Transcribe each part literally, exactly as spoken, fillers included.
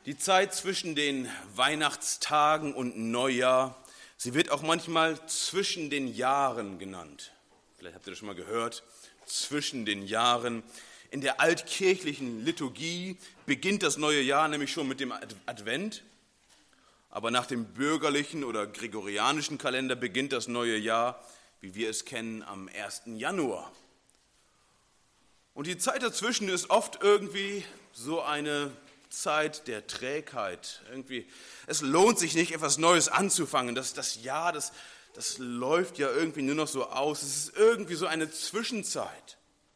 Die Zeit zwischen den Weihnachtstagen und Neujahr, sie wird auch manchmal zwischen den Jahren genannt. Vielleicht habt ihr das schon mal gehört, zwischen den Jahren. In der altkirchlichen Liturgie beginnt das neue Jahr nämlich schon mit dem Advent. Aber nach dem bürgerlichen oder gregorianischen Kalender beginnt das neue Jahr, wie wir es kennen, am ersten Januar. Und die Zeit dazwischen ist oft irgendwie so eine Zeit der Trägheit. Irgendwie, es lohnt sich nicht, etwas Neues anzufangen. Das, das Jahr, das, das läuft ja irgendwie nur noch so aus. Es ist irgendwie so eine Zwischenzeit.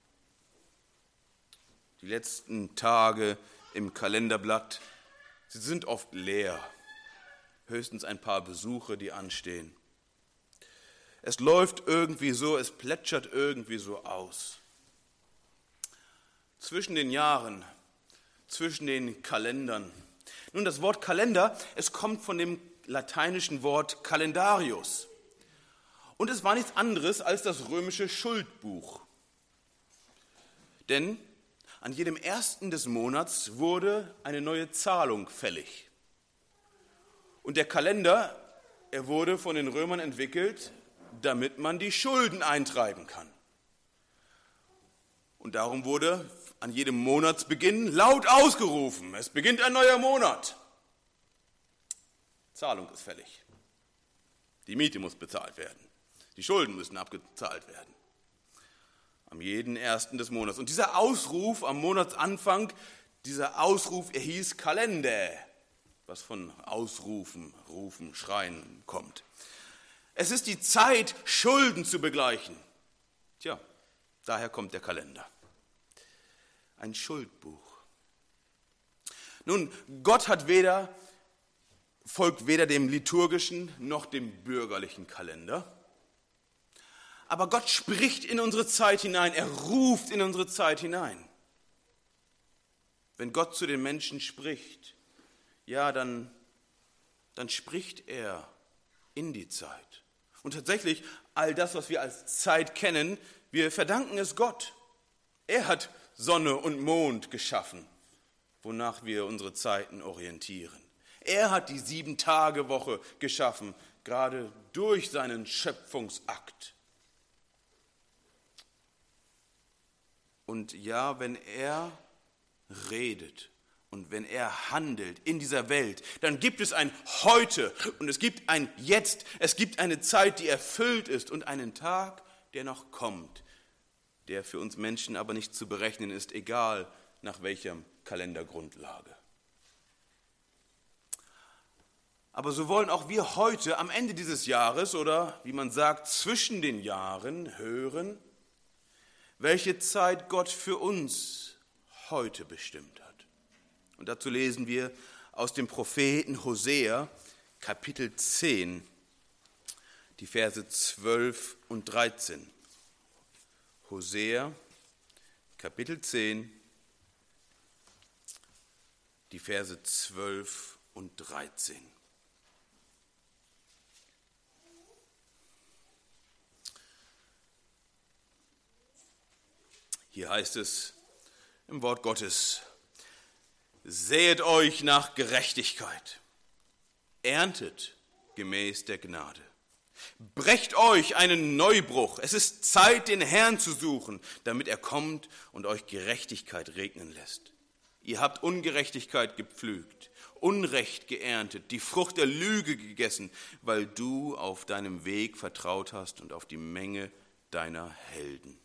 Die letzten Tage im Kalenderblatt, sie sind oft leer. Höchstens ein paar Besuche, die anstehen. Es läuft irgendwie so, es plätschert irgendwie so aus. Zwischen den Jahren, zwischen den Kalendern. Nun, das Wort Kalender, es kommt von dem lateinischen Wort Calendarius. Und es war nichts anderes als das römische Schuldbuch. Denn an jedem ersten des Monats wurde eine neue Zahlung fällig. Und der Kalender, er wurde von den Römern entwickelt, damit man die Schulden eintreiben kann. Und darum wurde an jedem Monatsbeginn laut ausgerufen: Es beginnt ein neuer Monat. Zahlung ist fällig. Die Miete muss bezahlt werden. Die Schulden müssen abgezahlt werden. Am jeden ersten des Monats. Und dieser Ausruf am Monatsanfang, dieser Ausruf, er hieß Kalender, was von Ausrufen, Rufen, Schreien kommt. Es ist die Zeit, Schulden zu begleichen. Tja, daher kommt der Kalender. Ein Schuldbuch. Nun, Gott hat weder, folgt weder dem liturgischen noch dem bürgerlichen Kalender. Aber Gott spricht in unsere Zeit hinein, er ruft in unsere Zeit hinein. Wenn Gott zu den Menschen spricht, ja, dann, dann spricht er in die Zeit. Und tatsächlich, all das, was wir als Zeit kennen, wir verdanken es Gott. Er hat Sonne und Mond geschaffen, wonach wir unsere Zeiten orientieren. Er hat die Sieben-Tage-Woche geschaffen, gerade durch seinen Schöpfungsakt. Und ja, wenn er redet und wenn er handelt in dieser Welt, dann gibt es ein Heute und es gibt ein Jetzt. Es gibt eine Zeit, die erfüllt ist und einen Tag, der noch kommt, der für uns Menschen aber nicht zu berechnen ist, egal nach welcher Kalendergrundlage. Aber so wollen auch wir heute am Ende dieses Jahres oder wie man sagt, zwischen den Jahren hören, welche Zeit Gott für uns heute bestimmt hat. Und dazu lesen wir aus dem Propheten Hosea, Kapitel zehn, die Verse zwölf und dreizehn. Hosea, Kapitel zehn, die Verse zwölf und dreizehn. Hier heißt es im Wort Gottes: Säet euch nach Gerechtigkeit, erntet gemäß der Gnade. Brecht euch einen Neubruch. Es ist Zeit, den Herrn zu suchen, damit er kommt und euch Gerechtigkeit regnen lässt. Ihr habt Ungerechtigkeit gepflügt, Unrecht geerntet, die Frucht der Lüge gegessen, weil du auf deinem Weg vertraut hast und auf die Menge deiner Helden.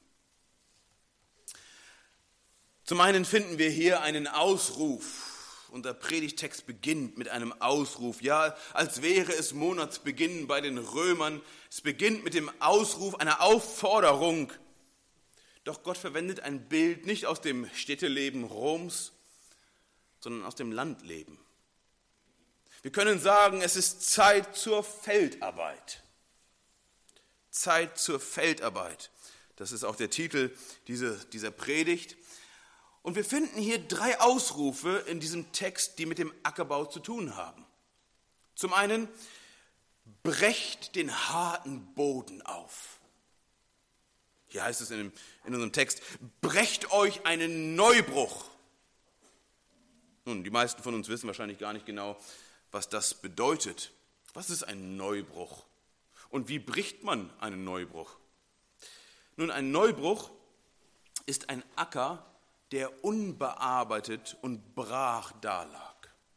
Zum einen finden wir hier einen Ausruf. Unser Predigtext beginnt mit einem Ausruf, ja, als wäre es Monatsbeginn bei den Römern. Es beginnt mit dem Ausruf einer Aufforderung. Doch Gott verwendet ein Bild nicht aus dem Städteleben Roms, sondern aus dem Landleben. Wir können sagen, es ist Zeit zur Feldarbeit. Zeit zur Feldarbeit. Das ist auch der Titel dieser, dieser Predigt. Und wir finden hier drei Ausrufe in diesem Text, die mit dem Ackerbau zu tun haben. Zum einen, brecht den harten Boden auf. Hier heißt es in, dem, in unserem Text, brecht euch einen Neubruch. Nun, die meisten von uns wissen wahrscheinlich gar nicht genau, was das bedeutet. Was ist ein Neubruch? Und wie bricht man einen Neubruch? Nun, ein Neubruch ist ein Acker, der unbearbeitet und brach dalag.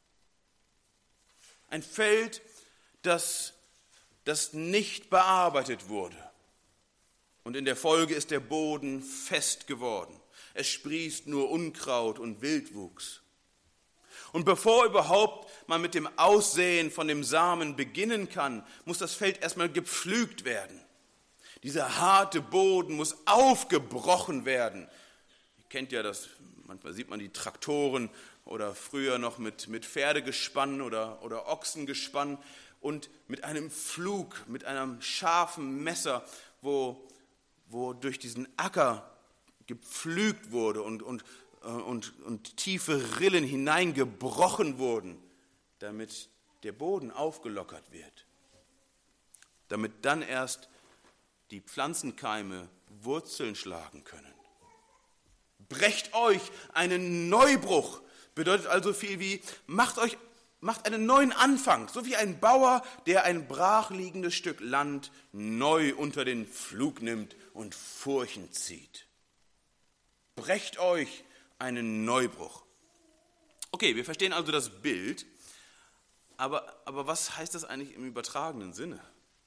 Ein Feld, das, das nicht bearbeitet wurde. Und in der Folge ist der Boden fest geworden. Es sprießt nur Unkraut und Wildwuchs. Und bevor überhaupt man mit dem Aussäen von dem Samen beginnen kann, muss das Feld erstmal gepflügt werden. Dieser harte Boden muss aufgebrochen werden. Ihr kennt ja das, manchmal sieht man die Traktoren oder früher noch mit, mit Pferdegespann oder, oder Ochsengespann und mit einem Pflug, mit einem scharfen Messer, wo, wo durch diesen Acker gepflügt wurde und, und, und, und tiefe Rillen hineingebrochen wurden, damit der Boden aufgelockert wird, damit dann erst die Pflanzenkeime Wurzeln schlagen können. Brecht euch einen Neubruch, bedeutet also viel wie, macht euch, macht einen neuen Anfang, so wie ein Bauer, der ein brachliegendes Stück Land neu unter den Pflug nimmt und Furchen zieht. Brecht euch einen Neubruch. Okay, wir verstehen also das Bild, aber, aber was heißt das eigentlich im übertragenen Sinne?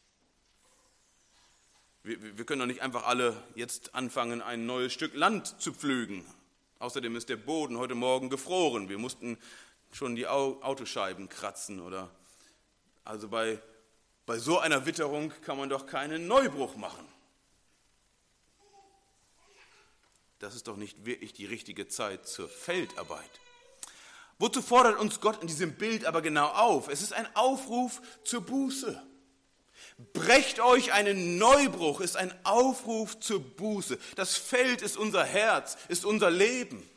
Wir, wir können doch nicht einfach alle jetzt anfangen, ein neues Stück Land zu pflügen. Außerdem ist der Boden heute Morgen gefroren. Wir mussten schon die Autoscheiben kratzen. Oder also bei, bei so einer Witterung kann man doch keinen Neubruch machen. Das ist doch nicht wirklich die richtige Zeit zur Feldarbeit. Wozu fordert uns Gott in diesem Bild aber genau auf? Es ist ein Aufruf zur Buße. Brecht euch einen Neubruch, ist ein Aufruf zur Buße. Das Feld ist unser Herz, ist unser Leben.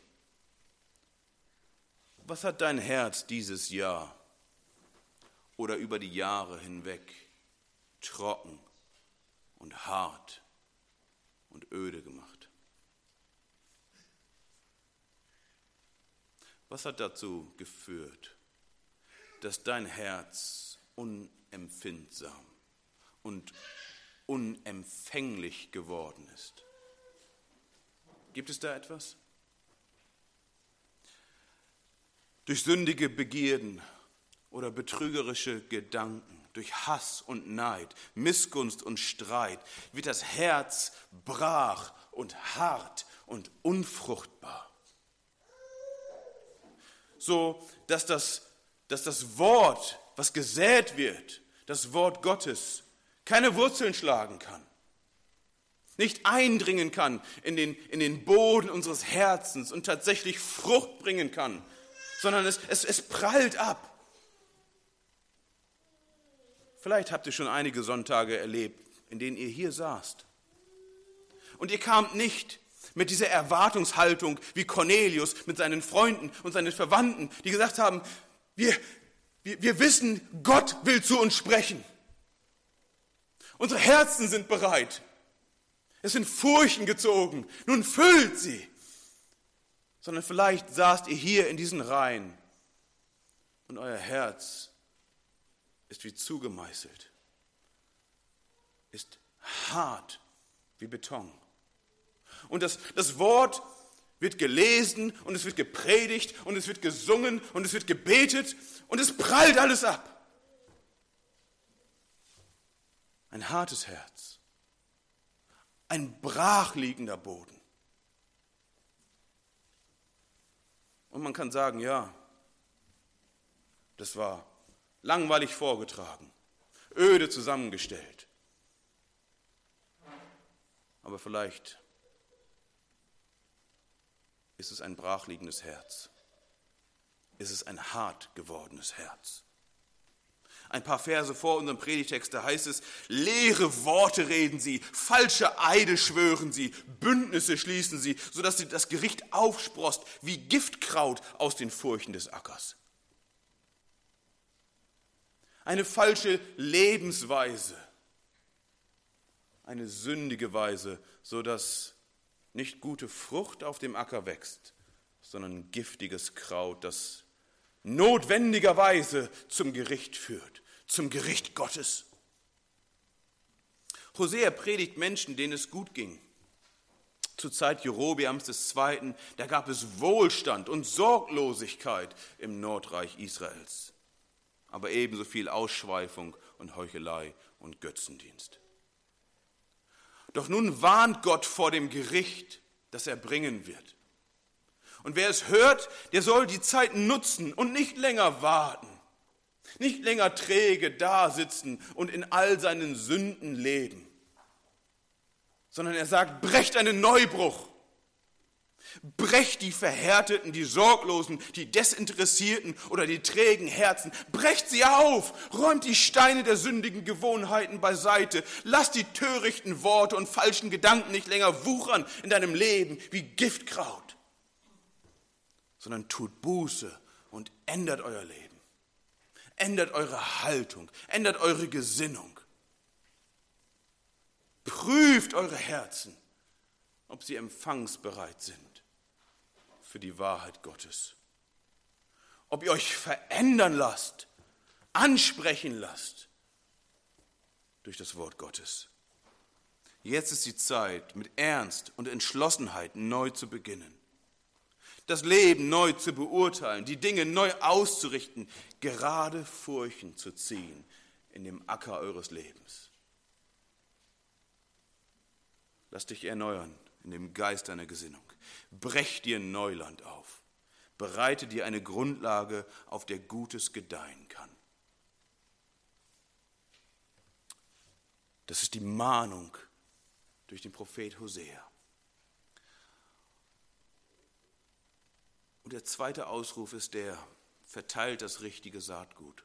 Was hat dein Herz dieses Jahr oder über die Jahre hinweg trocken und hart und öde gemacht? Was hat dazu geführt, dass dein Herz unempfindsam und unempfänglich geworden ist? Gibt es da etwas? Durch sündige Begierden oder betrügerische Gedanken, durch Hass und Neid, Missgunst und Streit wird das Herz brach und hart und unfruchtbar. So, dass das, dass das Wort, was gesät wird, das Wort Gottes, keine Wurzeln schlagen kann, nicht eindringen kann in den, in den Boden unseres Herzens und tatsächlich Frucht bringen kann, sondern es, es, es prallt ab. Vielleicht habt ihr schon einige Sonntage erlebt, in denen ihr hier saßt. Und ihr kamt nicht mit dieser Erwartungshaltung wie Cornelius mit seinen Freunden und seinen Verwandten, die gesagt haben, wir, wir, wir wissen, Gott will zu uns sprechen. Unsere Herzen sind bereit. Es sind Furchen gezogen. Nun füllt sie. Sondern vielleicht saßt ihr hier in diesen Reihen und euer Herz ist wie zugemeißelt, ist hart wie Beton. Und das, das Wort wird gelesen und es wird gepredigt und es wird gesungen und es wird gebetet und es prallt alles ab. Ein hartes Herz, ein brachliegender Boden. Und man kann sagen, ja, das war langweilig vorgetragen, öde zusammengestellt. Aber vielleicht ist es ein brachliegendes Herz. Ist es ein hart gewordenes Herz. Ein paar Verse vor unserem Predigtext, da heißt es, leere Worte reden sie, falsche Eide schwören sie, Bündnisse schließen sie, sodass sie das Gericht aufsproßt wie Giftkraut aus den Furchen des Ackers. Eine falsche Lebensweise, eine sündige Weise, sodass nicht gute Frucht auf dem Acker wächst, sondern giftiges Kraut, das notwendigerweise zum Gericht führt, zum Gericht Gottes. Hosea predigt Menschen, denen es gut ging. Zur Zeit Jerobeams des Zweiten, da gab es Wohlstand und Sorglosigkeit im Nordreich Israels, aber ebenso viel Ausschweifung und Heuchelei und Götzendienst. Doch nun warnt Gott vor dem Gericht, das er bringen wird. Und wer es hört, der soll die Zeit nutzen und nicht länger warten, nicht länger träge dasitzen und in all seinen Sünden leben, sondern er sagt, brecht einen Neubruch, brecht die Verhärteten, die Sorglosen, die Desinteressierten oder die trägen Herzen, brecht sie auf, räumt die Steine der sündigen Gewohnheiten beiseite, lasst die törichten Worte und falschen Gedanken nicht länger wuchern in deinem Leben wie Giftkraut, sondern tut Buße und ändert euer Leben, ändert eure Haltung, ändert eure Gesinnung. Prüft eure Herzen, ob sie empfangsbereit sind für die Wahrheit Gottes. Ob ihr euch verändern lasst, ansprechen lasst durch das Wort Gottes. Jetzt ist die Zeit, mit Ernst und Entschlossenheit neu zu beginnen. Das Leben neu zu beurteilen, die Dinge neu auszurichten, gerade Furchen zu ziehen in dem Acker eures Lebens. Lass dich erneuern in dem Geist deiner Gesinnung. Brech dir Neuland auf. Bereite dir eine Grundlage, auf der Gutes gedeihen kann. Das ist die Mahnung durch den Prophet Hosea. Und der zweite Ausruf ist der, verteilt das richtige Saatgut.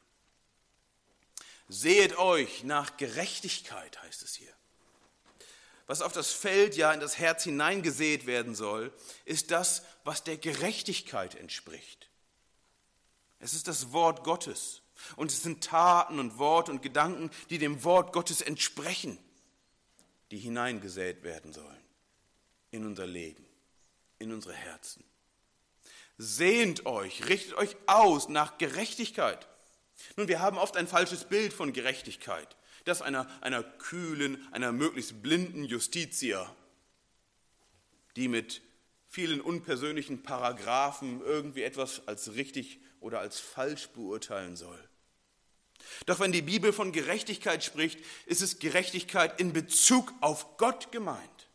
Sehet euch nach Gerechtigkeit, heißt es hier. Was auf das Feld, ja in das Herz hineingesät werden soll, ist das, was der Gerechtigkeit entspricht. Es ist das Wort Gottes und es sind Taten und Worte und Gedanken, die dem Wort Gottes entsprechen, die hineingesät werden sollen in unser Leben, in unsere Herzen. Sehnt euch, richtet euch aus nach Gerechtigkeit. Nun, wir haben oft ein falsches Bild von Gerechtigkeit. Das einer, einer kühlen, einer möglichst blinden Justitia, die mit vielen unpersönlichen Paragraphen irgendwie etwas als richtig oder als falsch beurteilen soll. Doch wenn die Bibel von Gerechtigkeit spricht, ist es Gerechtigkeit in Bezug auf Gott gemeint.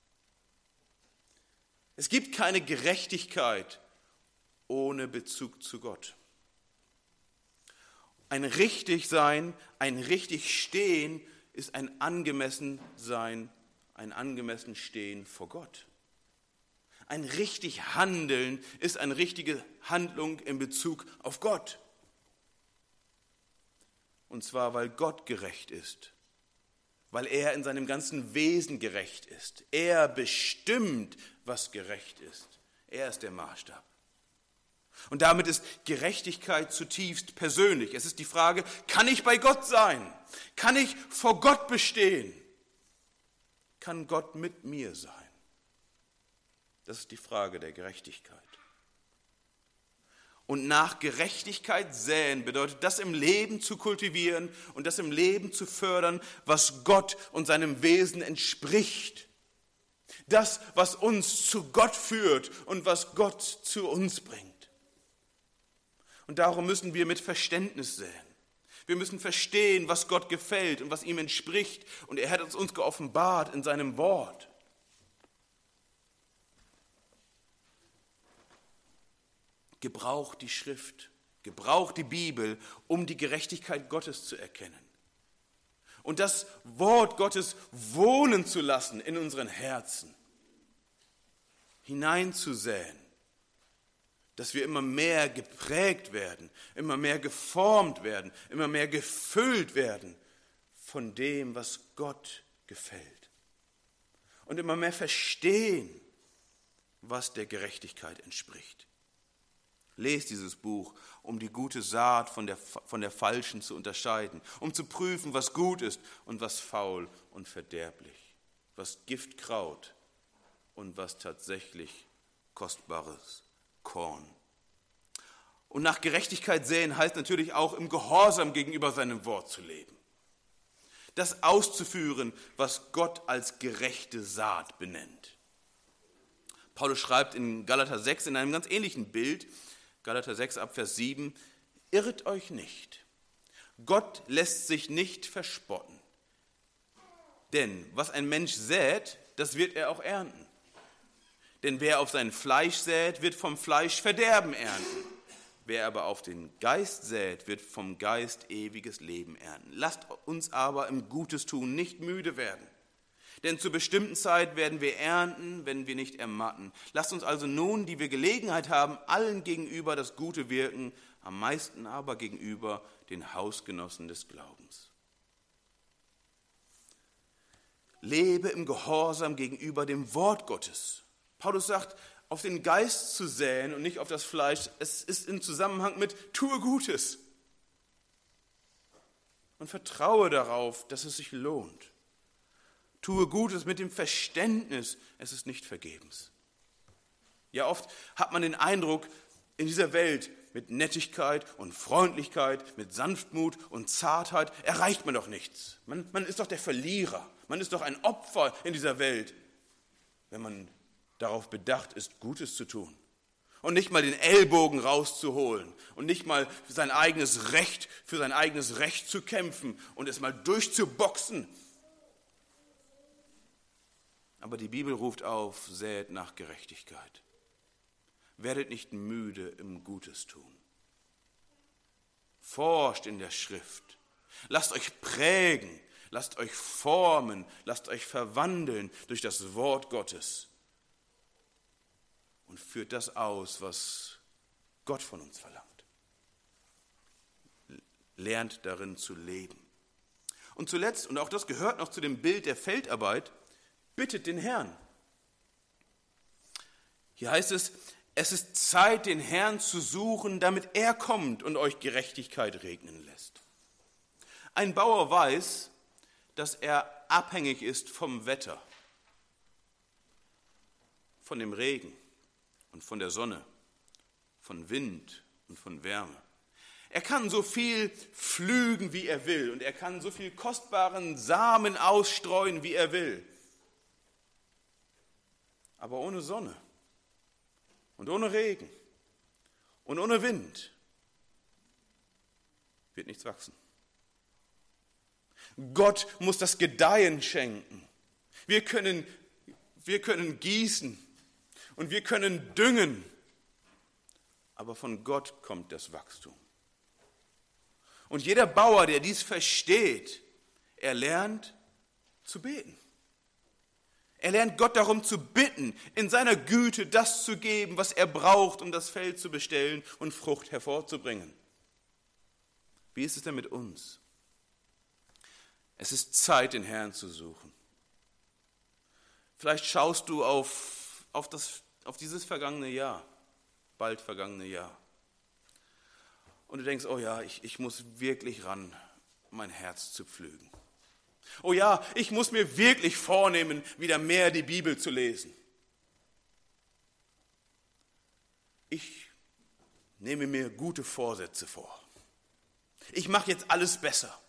Es gibt keine Gerechtigkeit ohne Bezug zu Gott. Ein richtig Sein, ein richtig Stehen ist ein angemessen Sein, ein angemessen Stehen vor Gott. Ein richtig Handeln ist eine richtige Handlung in Bezug auf Gott. Und zwar, weil Gott gerecht ist, weil er in seinem ganzen Wesen gerecht ist. Er bestimmt, was gerecht ist. Er ist der Maßstab. Und damit ist Gerechtigkeit zutiefst persönlich. Es ist die Frage, kann ich bei Gott sein? Kann ich vor Gott bestehen? Kann Gott mit mir sein? Das ist die Frage der Gerechtigkeit. Und nach Gerechtigkeit säen bedeutet das im Leben zu kultivieren und das im Leben zu fördern, was Gott und seinem Wesen entspricht. Das, was uns zu Gott führt und was Gott zu uns bringt. Und darum müssen wir mit Verständnis säen. Wir müssen verstehen, was Gott gefällt und was ihm entspricht. Und er hat es uns geoffenbart in seinem Wort. Gebraucht die Schrift, gebraucht die Bibel, um die Gerechtigkeit Gottes zu erkennen. Und das Wort Gottes wohnen zu lassen in unseren Herzen. Hineinzusäen. Dass wir immer mehr geprägt werden, immer mehr geformt werden, immer mehr gefüllt werden von dem, was Gott gefällt. Und immer mehr verstehen, was der Gerechtigkeit entspricht. Lest dieses Buch, um die gute Saat von der, von der falschen zu unterscheiden, um zu prüfen, was gut ist und was faul und verderblich, was Giftkraut und was tatsächlich kostbares Korn. Und nach Gerechtigkeit säen heißt natürlich auch, im Gehorsam gegenüber seinem Wort zu leben. Das auszuführen, was Gott als gerechte Saat benennt. Paulus schreibt in Galater sechs in einem ganz ähnlichen Bild, Galater sechs ab Vers sieben, irrt euch nicht. Gott lässt sich nicht verspotten. Denn was ein Mensch sät, das wird er auch ernten. Denn wer auf sein Fleisch sät, wird vom Fleisch Verderben ernten. Wer aber auf den Geist sät, wird vom Geist ewiges Leben ernten. Lasst uns aber im Gutes tun nicht müde werden. Denn zur bestimmten Zeit werden wir ernten, wenn wir nicht ermatten. Lasst uns also nun, die wir Gelegenheit haben, allen gegenüber das Gute wirken, am meisten aber gegenüber den Hausgenossen des Glaubens. Lebe im Gehorsam gegenüber dem Wort Gottes. Paulus sagt, auf den Geist zu säen und nicht auf das Fleisch, es ist im Zusammenhang mit tue Gutes. Und vertraue darauf, dass es sich lohnt. Tue Gutes mit dem Verständnis, es ist nicht vergebens. Ja, oft hat man den Eindruck, in dieser Welt mit Nettigkeit und Freundlichkeit, mit Sanftmut und Zartheit erreicht man doch nichts. Man, man ist doch der Verlierer, man ist doch ein Opfer in dieser Welt, wenn man darauf bedacht ist, Gutes zu tun. Und nicht mal den Ellbogen rauszuholen und nicht mal für sein eigenes Recht, für sein eigenes Recht zu kämpfen und es mal durchzuboxen. Aber die Bibel ruft auf, sät nach Gerechtigkeit. Werdet nicht müde im Gutes tun. Forscht in der Schrift. Lasst euch prägen, lasst euch formen, lasst euch verwandeln durch das Wort Gottes. Und führt das aus, was Gott von uns verlangt. Lernt darin zu leben. Und zuletzt, und auch das gehört noch zu dem Bild der Feldarbeit, bittet den Herrn. Hier heißt es, es ist Zeit, den Herrn zu suchen, damit er kommt und euch Gerechtigkeit regnen lässt. Ein Bauer weiß, dass er abhängig ist vom Wetter, von dem Regen und von der Sonne, von Wind und von Wärme. Er kann so viel pflügen, wie er will, und er kann so viel kostbaren Samen ausstreuen, wie er will. Aber ohne Sonne und ohne Regen und ohne Wind wird nichts wachsen. Gott muss das Gedeihen schenken. Wir können, wir können gießen und wir können düngen, aber von Gott kommt das Wachstum. Und jeder Bauer, der dies versteht, er lernt zu beten. Er lernt Gott darum zu bitten, in seiner Güte das zu geben, was er braucht, um das Feld zu bestellen und Frucht hervorzubringen. Wie ist es denn mit uns? Es ist Zeit, den Herrn zu suchen. Vielleicht schaust du auf, auf, das, auf dieses vergangene Jahr, bald vergangene Jahr. Und du denkst, oh ja, ich, ich muss wirklich ran, mein Herz zu pflügen. Oh ja, ich muss mir wirklich vornehmen, wieder mehr die Bibel zu lesen. Ich nehme mir gute Vorsätze vor. Ich mache jetzt alles besser.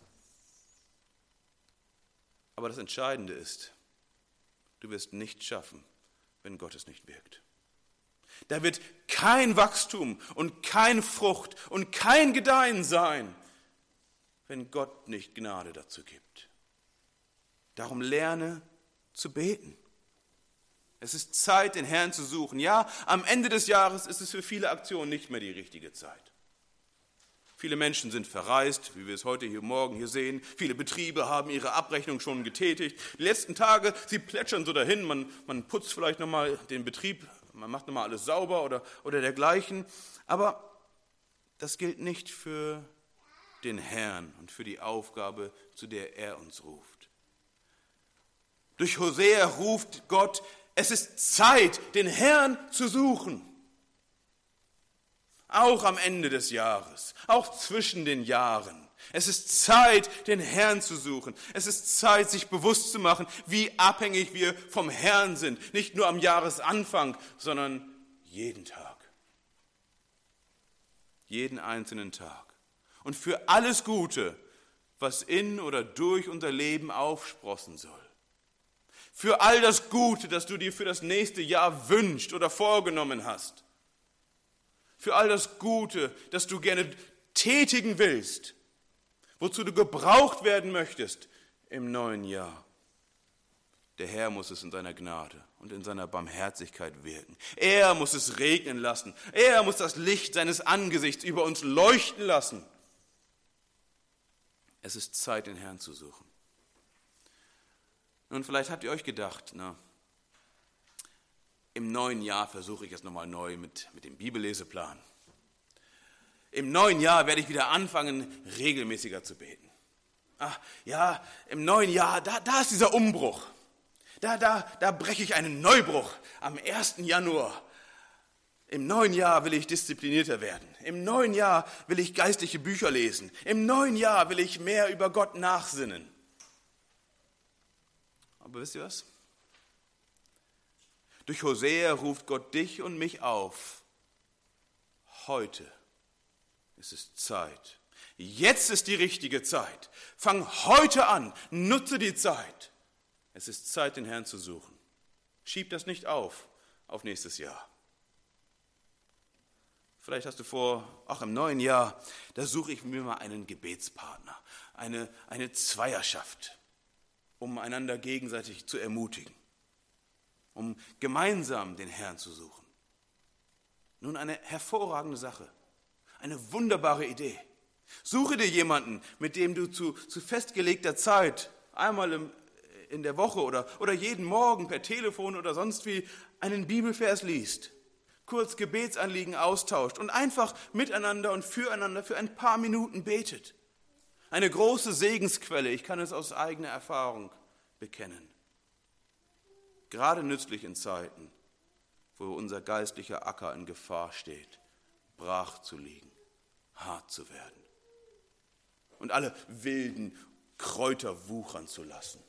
Aber das Entscheidende ist, du wirst nichts schaffen, wenn Gott es nicht wirkt. Da wird kein Wachstum und keine Frucht und kein Gedeihen sein, wenn Gott nicht Gnade dazu gibt. Darum lerne zu beten. Es ist Zeit, den Herrn zu suchen. Ja, am Ende des Jahres ist es für viele Aktionen nicht mehr die richtige Zeit. Viele Menschen sind verreist, wie wir es heute hier morgen hier sehen. Viele Betriebe haben ihre Abrechnung schon getätigt. Die letzten Tage, sie plätschern so dahin. Man, man putzt vielleicht nochmal den Betrieb, man macht nochmal alles sauber oder, oder dergleichen. Aber das gilt nicht für den Herrn und für die Aufgabe, zu der er uns ruft. Durch Hosea ruft Gott, es ist Zeit, den Herrn zu suchen. Auch am Ende des Jahres, auch zwischen den Jahren. Es ist Zeit, den Herrn zu suchen. Es ist Zeit, sich bewusst zu machen, wie abhängig wir vom Herrn sind. Nicht nur am Jahresanfang, sondern jeden Tag. jeden einzelnen Tag. Und für alles Gute, was in oder durch unser Leben aufsprossen soll. Für all das Gute, das du dir für das nächste Jahr wünschst oder vorgenommen hast. Für all das Gute, das du gerne tätigen willst, wozu du gebraucht werden möchtest im neuen Jahr. Der Herr muss es in seiner Gnade und in seiner Barmherzigkeit wirken. Er muss es regnen lassen. Er muss das Licht seines Angesichts über uns leuchten lassen. Es ist Zeit, den Herrn zu suchen. Nun, vielleicht habt ihr euch gedacht, na, im neuen Jahr versuche ich es nochmal neu mit, mit dem Bibelleseplan. Im neuen Jahr werde ich wieder anfangen, regelmäßiger zu beten. Ach, ja, im neuen Jahr, da, da ist dieser Umbruch. Da, da, da breche ich einen Neubruch am ersten Januar. Im neuen Jahr will ich disziplinierter werden. Im neuen Jahr will ich geistliche Bücher lesen. Im neuen Jahr will ich mehr über Gott nachsinnen. Aber wisst ihr was? Durch Hosea ruft Gott dich und mich auf. Heute ist es Zeit. Jetzt ist die richtige Zeit. Fang heute an. Nutze die Zeit. Es ist Zeit, den Herrn zu suchen. Schieb das nicht auf, auf nächstes Jahr. Vielleicht hast du vor, auch im neuen Jahr, da suche ich mir mal einen Gebetspartner, eine, eine Zweierschaft, um einander gegenseitig zu ermutigen, um gemeinsam den Herrn zu suchen. Nun, eine hervorragende Sache, eine wunderbare Idee. Suche dir jemanden, mit dem du zu, zu festgelegter Zeit, einmal im, in der Woche oder, oder jeden Morgen per Telefon oder sonst wie, einen Bibelvers liest, kurz Gebetsanliegen austauscht und einfach miteinander und füreinander für ein paar Minuten betet. Eine große Segensquelle, ich kann es aus eigener Erfahrung bekennen. Gerade nützlich in Zeiten, wo unser geistlicher Acker in Gefahr steht, brach zu liegen, hart zu werden und alle wilden Kräuter wuchern zu lassen.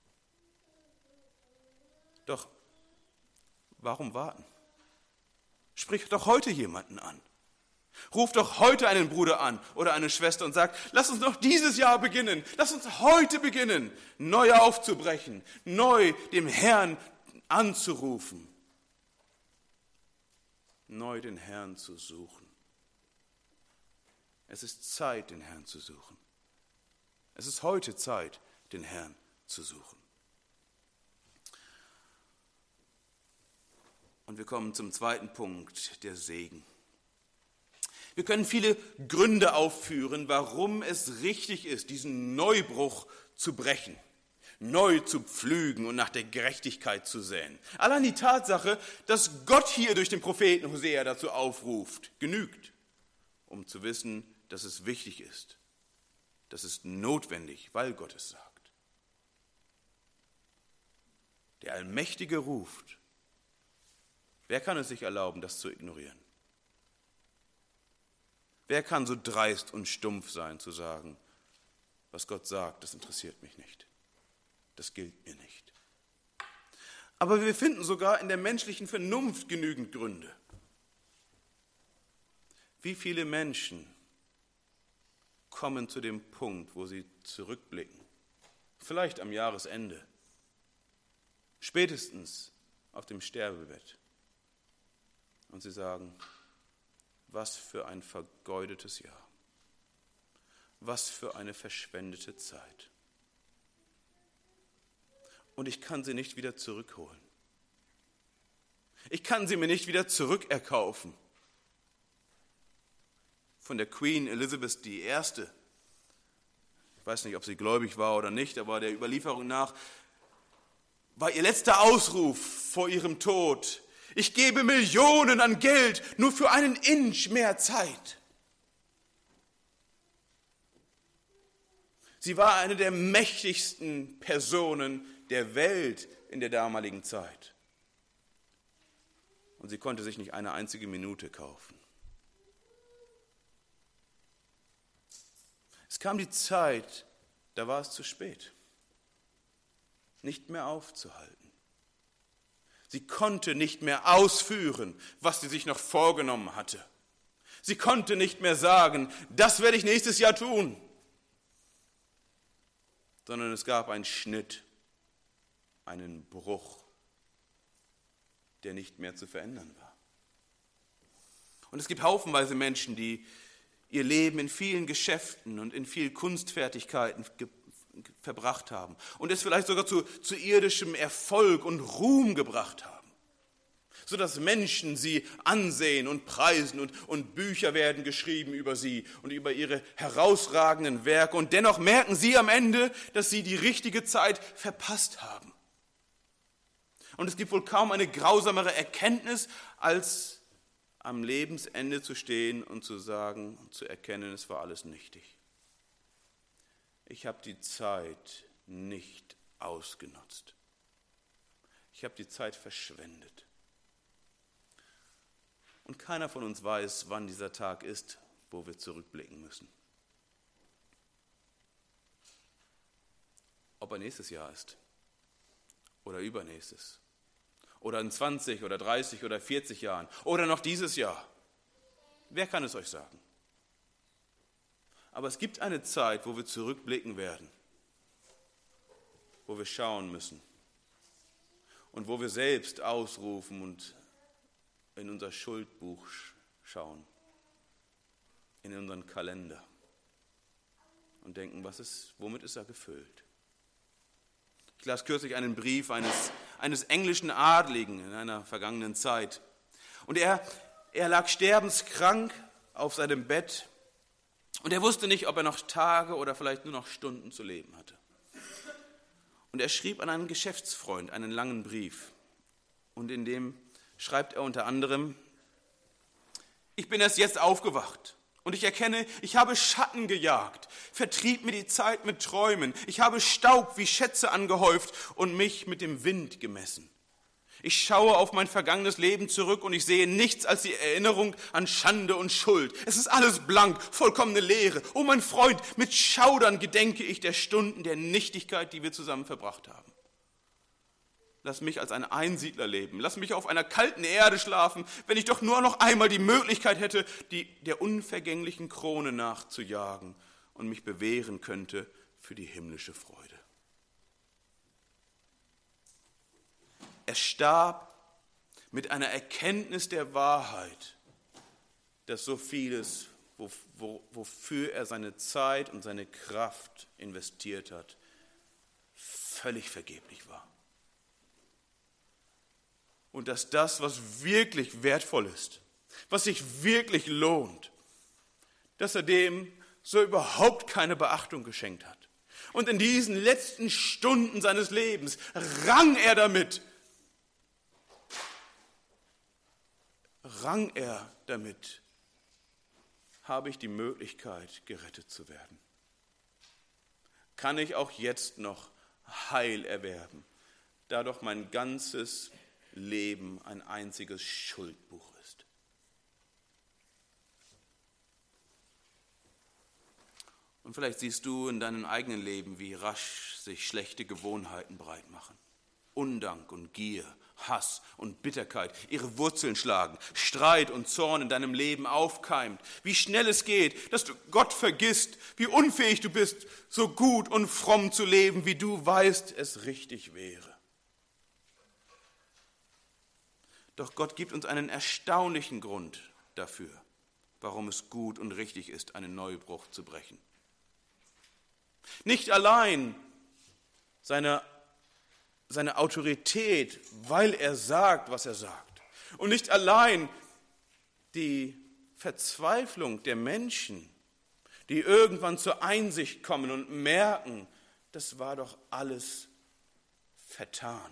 Doch warum warten? Sprich doch heute jemanden an. Ruf doch heute einen Bruder an oder eine Schwester und sag, lass uns noch dieses Jahr beginnen. Lass uns heute beginnen, neu aufzubrechen, neu dem Herrn anzurufen, neu den Herrn zu suchen. Es ist Zeit, den Herrn zu suchen. Es ist heute Zeit, den Herrn zu suchen. Und wir kommen zum zweiten Punkt, der Segen. Wir können viele Gründe aufführen, warum es richtig ist, diesen Neubruch zu brechen, neu zu pflügen und nach der Gerechtigkeit zu säen. Allein die Tatsache, dass Gott hier durch den Propheten Hosea dazu aufruft, genügt, um zu wissen, dass es wichtig ist. Das ist notwendig, weil Gott es sagt. Der Allmächtige ruft. Wer kann es sich erlauben, das zu ignorieren? Wer kann so dreist und stumpf sein, zu sagen, was Gott sagt, das interessiert mich nicht, das gilt mir nicht. Aber wir finden sogar in der menschlichen Vernunft genügend Gründe. Wie viele Menschen kommen zu dem Punkt, wo sie zurückblicken, vielleicht am Jahresende, spätestens auf dem Sterbebett, und sie sagen, was für ein vergeudetes Jahr, was für eine verschwendete Zeit. Und ich kann sie nicht wieder zurückholen. Ich kann sie mir nicht wieder zurückerkaufen. Von der Queen Elizabeth die Erste, ich weiß nicht, ob sie gläubig war oder nicht, aber der Überlieferung nach war ihr letzter Ausruf vor ihrem Tod: Ich gebe Millionen an Geld nur für einen Inch mehr Zeit. Sie war eine der mächtigsten Personen der Welt in der damaligen Zeit. Und sie konnte sich nicht eine einzige Minute kaufen. Es kam die Zeit, da war es zu spät, nicht mehr aufzuhalten. Sie konnte nicht mehr ausführen, was sie sich noch vorgenommen hatte. Sie konnte nicht mehr sagen, das werde ich nächstes Jahr tun. Sondern es gab einen Schnitt, einen Bruch, der nicht mehr zu verändern war. Und es gibt haufenweise Menschen, die ihr Leben in vielen Geschäften und in vielen Kunstfertigkeiten ge- verbracht haben und es vielleicht sogar zu, zu irdischem Erfolg und Ruhm gebracht haben, sodass Menschen sie ansehen und preisen und, und Bücher werden geschrieben über sie und über ihre herausragenden Werke. Und dennoch merken sie am Ende, dass sie die richtige Zeit verpasst haben. Und es gibt wohl kaum eine grausamere Erkenntnis, als am Lebensende zu stehen und zu sagen und zu erkennen, es war alles nichtig. Ich habe die Zeit nicht ausgenutzt. Ich habe die Zeit verschwendet. Und keiner von uns weiß, wann dieser Tag ist, wo wir zurückblicken müssen. Ob er nächstes Jahr ist oder übernächstes. Oder in zwanzig oder dreißig oder vierzig Jahren oder noch dieses Jahr. Wer kann es euch sagen? Aber es gibt eine Zeit, wo wir zurückblicken werden, wo wir schauen müssen und wo wir selbst ausrufen und in unser Schuldbuch schauen, in unseren Kalender und denken, was ist, womit ist er gefüllt? Ich las kürzlich einen Brief eines, eines englischen Adligen in einer vergangenen Zeit. Und er, er lag sterbenskrank auf seinem Bett und er wusste nicht, ob er noch Tage oder vielleicht nur noch Stunden zu leben hatte. Und er schrieb an einen Geschäftsfreund einen langen Brief. Und in dem schreibt er unter anderem: Ich bin erst jetzt aufgewacht. Und ich erkenne, ich habe Schatten gejagt, vertrieb mir die Zeit mit Träumen. Ich habe Staub wie Schätze angehäuft und mich mit dem Wind gemessen. Ich schaue auf mein vergangenes Leben zurück und ich sehe nichts als die Erinnerung an Schande und Schuld. Es ist alles blank, vollkommene Leere. Oh mein Freund, mit Schaudern gedenke ich der Stunden der Nichtigkeit, die wir zusammen verbracht haben. Lass mich als ein Einsiedler leben. Lass mich auf einer kalten Erde schlafen, wenn ich doch nur noch einmal die Möglichkeit hätte, die, der unvergänglichen Krone nachzujagen und mich bewähren könnte für die himmlische Freude. Er starb mit einer Erkenntnis der Wahrheit, dass so vieles, wo, wo, wofür er seine Zeit und seine Kraft investiert hat, völlig vergeblich war. Und dass das, was wirklich wertvoll ist, was sich wirklich lohnt, dass er dem so überhaupt keine Beachtung geschenkt hat. Und in diesen letzten Stunden seines Lebens rang er damit, rang er damit, habe ich die Möglichkeit, gerettet zu werden. Kann ich auch jetzt noch Heil erwerben, da doch mein ganzes Leben ein einziges Schuldbuch ist. Und vielleicht siehst du in deinem eigenen Leben, wie rasch sich schlechte Gewohnheiten breit machen. Undank und Gier, Hass und Bitterkeit ihre Wurzeln schlagen, Streit und Zorn in deinem Leben aufkeimt. Wie schnell es geht, dass du Gott vergisst, wie unfähig du bist, so gut und fromm zu leben, wie du weißt, es richtig wäre. Doch Gott gibt uns einen erstaunlichen Grund dafür, warum es gut und richtig ist, einen Neubruch zu brechen. Nicht allein seine, seine Autorität, weil er sagt, was er sagt. Und nicht allein die Verzweiflung der Menschen, die irgendwann zur Einsicht kommen und merken, das war doch alles vertan.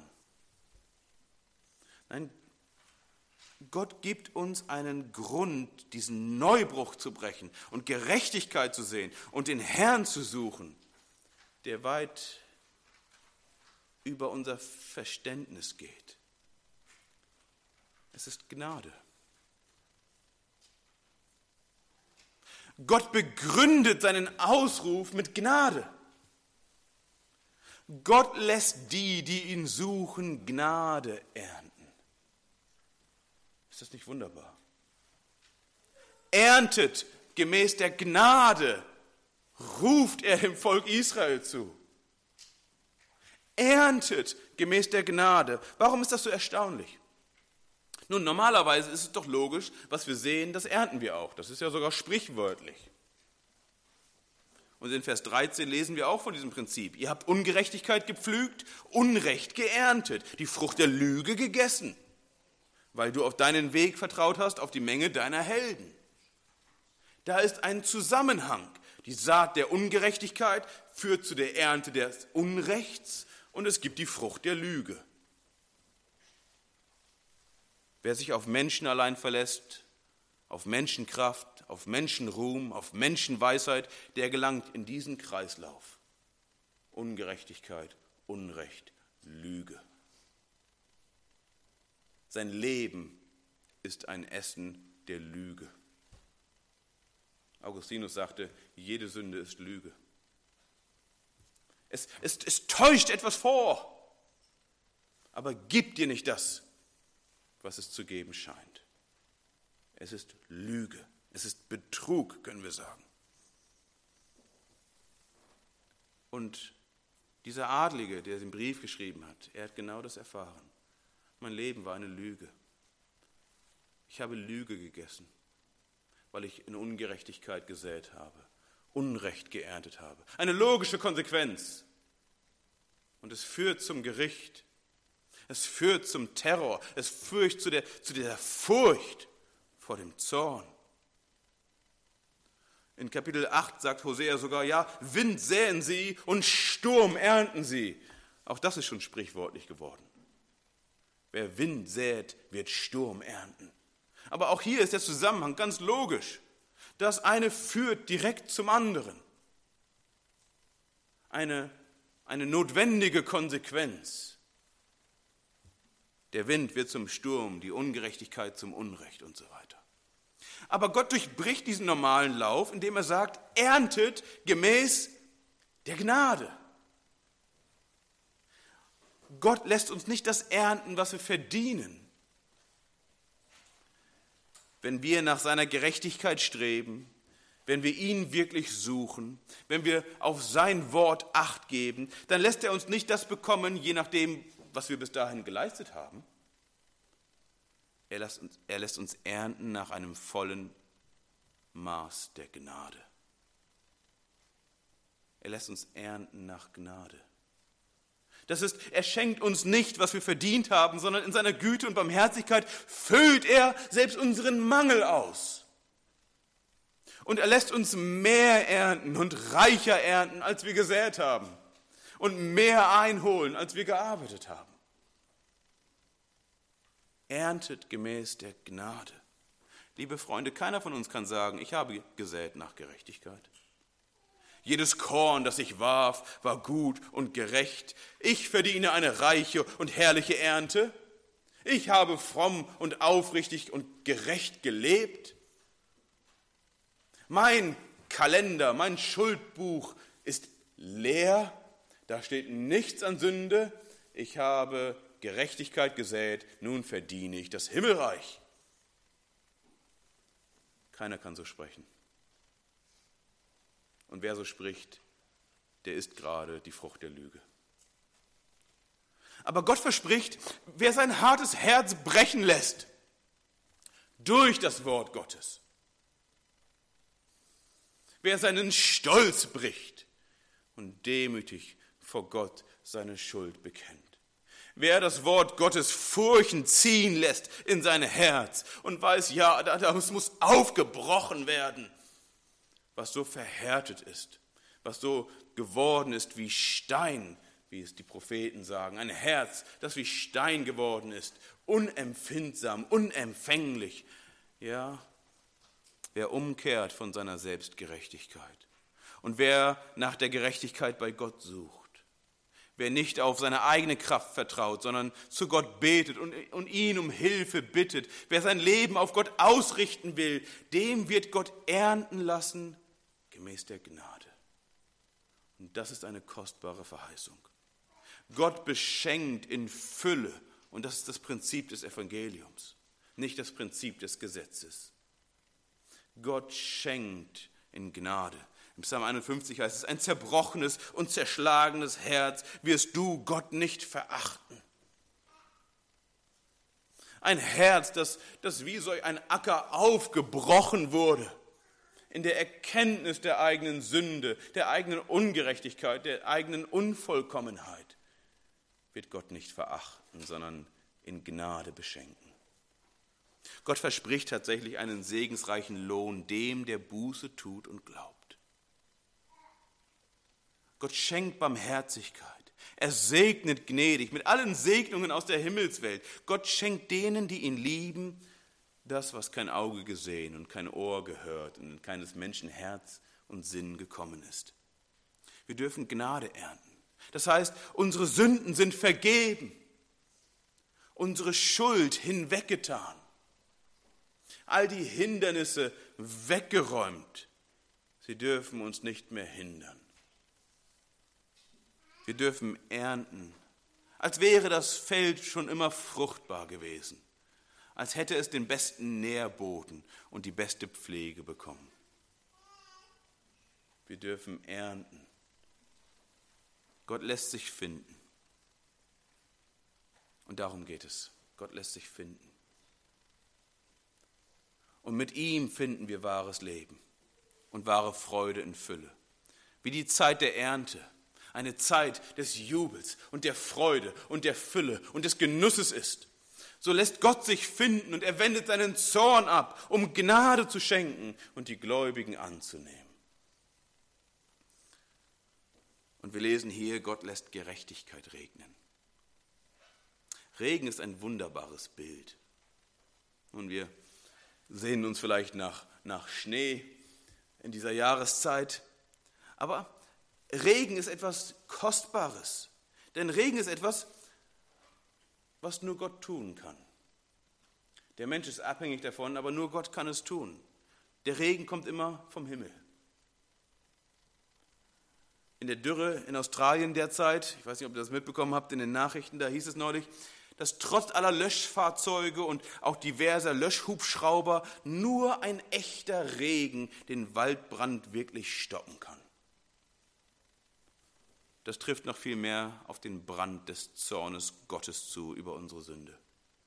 Nein, Gott gibt uns einen Grund, diesen Neubruch zu brechen und Gerechtigkeit zu sehen und den Herrn zu suchen, der weit über unser Verständnis geht. Es ist Gnade. Gott begründet seinen Ausruf mit Gnade. Gott lässt die, die ihn suchen, Gnade ernten. Ist das nicht wunderbar? erntet gemäß der Gnade, ruft er dem Volk Israel zu. Erntet gemäß der Gnade. Warum ist das so erstaunlich? Nun, normalerweise ist es doch logisch, was wir sehen, das ernten wir auch. Das ist ja sogar sprichwörtlich. Und in Vers dreizehn lesen wir auch von diesem Prinzip. Ihr habt Ungerechtigkeit gepflügt, Unrecht geerntet, die Frucht der Lüge gegessen, weil du auf deinen Weg vertraut hast, auf die Menge deiner Helden. Da ist ein Zusammenhang. Die Saat der Ungerechtigkeit führt zu der Ernte des Unrechts und es gibt die Frucht der Lüge. Wer sich auf Menschen allein verlässt, auf Menschenkraft, auf Menschenruhm, auf Menschenweisheit, der gelangt in diesen Kreislauf. Ungerechtigkeit, Unrecht, Lüge. Sein Leben ist ein Essen der Lüge. Augustinus sagte, jede Sünde ist Lüge. Es, es, es täuscht etwas vor, aber gibt dir nicht das, was es zu geben scheint. Es ist Lüge, es ist Betrug, können wir sagen. Und dieser Adlige, der den Brief geschrieben hat, er hat genau das erfahren. Mein Leben war eine Lüge. Ich habe Lüge gegessen, weil ich in Ungerechtigkeit gesät habe, Unrecht geerntet habe. Eine logische Konsequenz. Und es führt zum Gericht. Es führt zum Terror. Es führt zu der, zu der Furcht vor dem Zorn. In Kapitel acht sagt Hosea sogar, ja, Wind säen sie und Sturm ernten sie. Auch das ist schon sprichwörtlich geworden. Wer Wind sät, wird Sturm ernten. Aber auch hier ist der Zusammenhang ganz logisch. Das eine führt direkt zum anderen. Eine, eine notwendige Konsequenz. Der Wind wird zum Sturm, die Ungerechtigkeit zum Unrecht und so weiter. Aber Gott durchbricht diesen normalen Lauf, indem er sagt, erntet gemäß der Gnade. Gott lässt uns nicht das ernten, was wir verdienen. Wenn wir nach seiner Gerechtigkeit streben, wenn wir ihn wirklich suchen, wenn wir auf sein Wort Acht geben, dann lässt er uns nicht das bekommen, je nachdem, was wir bis dahin geleistet haben. Er lässt uns, er lässt uns ernten nach einem vollen Maß der Gnade. Er lässt uns ernten nach Gnade. Das ist, er schenkt uns nicht, was wir verdient haben, sondern in seiner Güte und Barmherzigkeit füllt er selbst unseren Mangel aus. Und er lässt uns mehr ernten und reicher ernten, als wir gesät haben. Und mehr einholen, als wir gearbeitet haben. Erntet gemäß der Gnade. Liebe Freunde, keiner von uns kann sagen, ich habe gesät nach Gerechtigkeit. Jedes Korn, das ich warf, war gut und gerecht. Ich verdiene eine reiche und herrliche Ernte. Ich habe fromm und aufrichtig und gerecht gelebt. Mein Kalender, mein Schuldbuch ist leer. Da steht nichts an Sünde. Ich habe Gerechtigkeit gesät, nun verdiene ich das Himmelreich. Keiner kann so sprechen. Und wer so spricht, der isst gerade die Frucht der Lüge. Aber Gott verspricht, wer sein hartes Herz brechen lässt, durch das Wort Gottes, wer seinen Stolz bricht und demütig vor Gott seine Schuld bekennt, wer das Wort Gottes Furchen ziehen lässt in sein Herz und weiß, ja, das muss aufgebrochen werden, was so verhärtet ist, was so geworden ist wie Stein, wie es die Propheten sagen, ein Herz, das wie Stein geworden ist, unempfindsam, unempfänglich. Ja, wer umkehrt von seiner Selbstgerechtigkeit und wer nach der Gerechtigkeit bei Gott sucht, wer nicht auf seine eigene Kraft vertraut, sondern zu Gott betet und, und ihn um Hilfe bittet, wer sein Leben auf Gott ausrichten will, dem wird Gott ernten lassen, gemäß der Gnade. Und das ist eine kostbare Verheißung. Gott beschenkt in Fülle, und das ist das Prinzip des Evangeliums, nicht das Prinzip des Gesetzes. Gott schenkt in Gnade. Im Psalm einundfünfzig heißt es, ein zerbrochenes und zerschlagenes Herz wirst du, Gott, nicht verachten. Ein Herz, das, das wie so ein Acker aufgebrochen wurde, in der Erkenntnis der eigenen Sünde, der eigenen Ungerechtigkeit, der eigenen Unvollkommenheit, wird Gott nicht verachten, sondern in Gnade beschenken. Gott verspricht tatsächlich einen segensreichen Lohn dem, der Buße tut und glaubt. Gott schenkt Barmherzigkeit. Er segnet gnädig mit allen Segnungen aus der Himmelswelt. Gott schenkt denen, die ihn lieben, das, was kein Auge gesehen und kein Ohr gehört und in keines Menschen Herz und Sinn gekommen ist. Wir dürfen Gnade ernten. Das heißt, unsere Sünden sind vergeben, unsere Schuld hinweggetan, all die Hindernisse weggeräumt. Sie dürfen uns nicht mehr hindern. Wir dürfen ernten, als wäre das Feld schon immer fruchtbar gewesen, als hätte es den besten Nährboden und die beste Pflege bekommen. Wir dürfen ernten. Gott lässt sich finden. Und darum geht es. Gott lässt sich finden. Und mit ihm finden wir wahres Leben und wahre Freude in Fülle. Wie die Zeit der Ernte. Eine Zeit des Jubels und der Freude und der Fülle und des Genusses ist. So lässt Gott sich finden und er wendet seinen Zorn ab, um Gnade zu schenken und die Gläubigen anzunehmen. Und wir lesen hier, Gott lässt Gerechtigkeit regnen. Regen ist ein wunderbares Bild. Und wir sehnen uns vielleicht nach, nach Schnee in dieser Jahreszeit, aber Regen ist etwas Kostbares, denn Regen ist etwas, was nur Gott tun kann. Der Mensch ist abhängig davon, aber nur Gott kann es tun. Der Regen kommt immer vom Himmel. In der Dürre in Australien derzeit, ich weiß nicht, ob ihr das mitbekommen habt in den Nachrichten, da hieß es neulich, dass trotz aller Löschfahrzeuge und auch diverser Löschhubschrauber nur ein echter Regen den Waldbrand wirklich stoppen kann. Das trifft noch viel mehr auf den Brand des Zornes Gottes zu über unsere Sünde.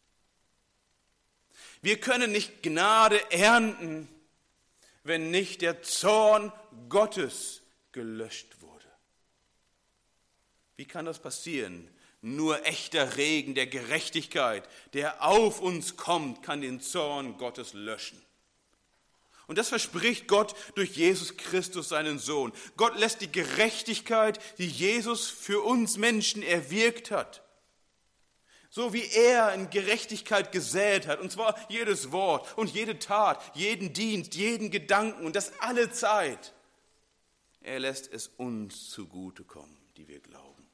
Wir können nicht Gnade ernten, wenn nicht der Zorn Gottes gelöscht wurde. Wie kann das passieren? Nur echter Regen der Gerechtigkeit, der auf uns kommt, kann den Zorn Gottes löschen. Und das verspricht Gott durch Jesus Christus, seinen Sohn. Gott lässt die Gerechtigkeit, die Jesus für uns Menschen erwirkt hat, so wie er in Gerechtigkeit gesät hat, und zwar jedes Wort und jede Tat, jeden Dienst, jeden Gedanken und das alle Zeit. Er lässt es uns zugutekommen, die wir glauben.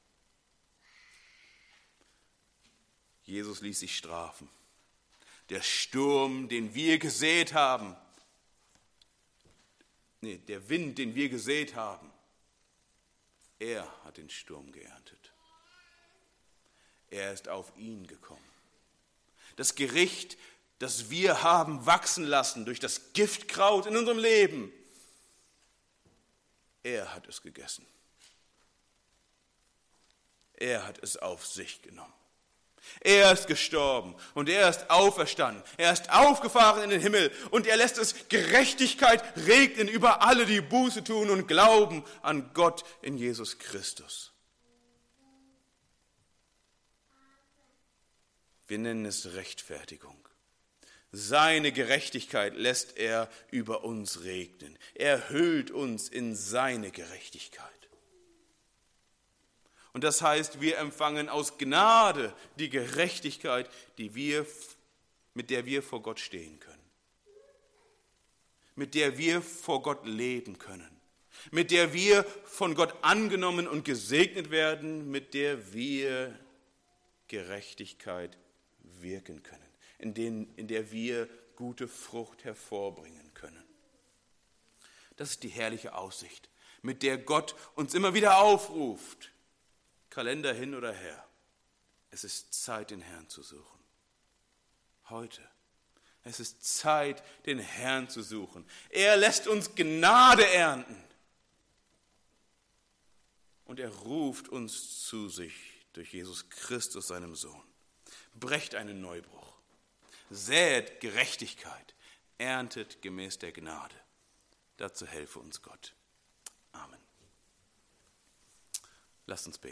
Jesus ließ sich strafen. Der Sturm, den wir gesät haben, nee, der Wind, den wir gesät haben, er hat den Sturm geerntet. Er ist auf ihn gekommen. Das Gericht, das wir haben wachsen lassen durch das Giftkraut in unserem Leben, er hat es gegessen. Er hat es auf sich genommen. Er ist gestorben und er ist auferstanden. Er ist aufgefahren in den Himmel und er lässt es Gerechtigkeit regnen über alle, die Buße tun und glauben an Gott in Jesus Christus. Wir nennen es Rechtfertigung. Seine Gerechtigkeit lässt er über uns regnen. Er hüllt uns in seine Gerechtigkeit. Und das heißt, wir empfangen aus Gnade die Gerechtigkeit, die wir, mit der wir vor Gott stehen können. Mit der wir vor Gott leben können. Mit der wir von Gott angenommen und gesegnet werden, mit der wir Gerechtigkeit wirken können. In, den, in der wir gute Frucht hervorbringen können. Das ist die herrliche Aussicht, mit der Gott uns immer wieder aufruft. Kalender hin oder her. Es ist Zeit, den Herrn zu suchen. Heute, Es ist Zeit, den Herrn zu suchen. Er lässt uns Gnade ernten. Und er ruft uns zu sich durch Jesus Christus, seinem Sohn. Brecht einen Neubruch. Säet Gerechtigkeit. Erntet gemäß der Gnade. Dazu helfe uns Gott. Amen. Lasst uns beten.